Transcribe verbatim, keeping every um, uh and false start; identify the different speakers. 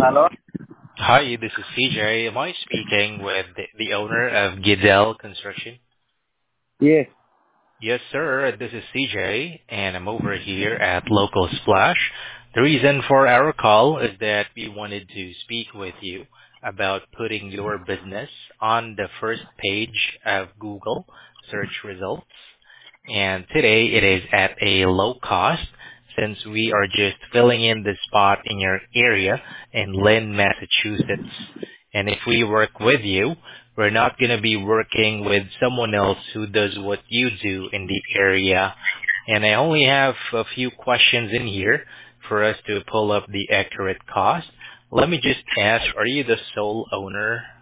Speaker 1: Hello?
Speaker 2: Hi, this is C J. Am I speaking with the, the owner of Gidel Construction?
Speaker 1: Yes.
Speaker 2: Yes, sir. This is C J, and I'm over here at Local Splash. The reason for our call is that we wanted to speak with you about putting your business on the first page of Google search results. And today it is at a low cost since we are just filling in the spot in your area in Lynn, Massachusetts. And if we work with you, we're not going to be working with someone else who does what you do in the area. And I only have a few questions in here for us to pull up the accurate cost. Let me just ask, are you the sole owner